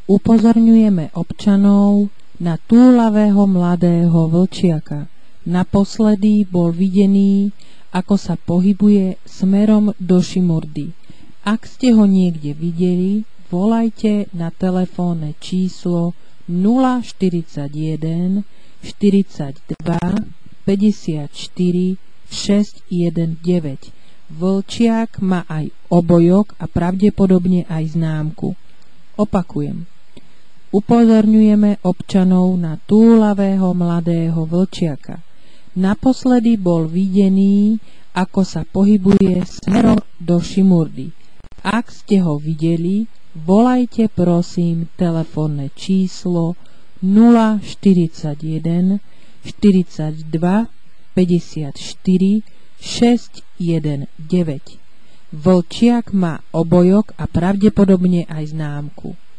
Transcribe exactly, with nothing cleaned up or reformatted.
Upozorňujeme občanov na túlavého mladého vlčiaka. Naposledy bol videný, ako sa pohybuje smerom do Šimurdy. Ak ste ho niekde videli, volajte na telefónne číslo nula štyridsaťjeden štyridsaťdva päťdesiatštyri šesťstodevätnásť. Vlčiak má aj obojok a pravdepodobne aj známku. Opakujem. Upozorňujeme občanov na túlavého mladého vlčiaka. Naposledy bol videný, ako sa pohybuje smerom do Šimurdy. Ak ste ho videli, volajte prosím telefónne číslo nula štyridsaťjeden štyridsaťdva päťdesiatštyri šesťstodevätnásť. Vlčiak má obojok a pravdepodobne aj známku.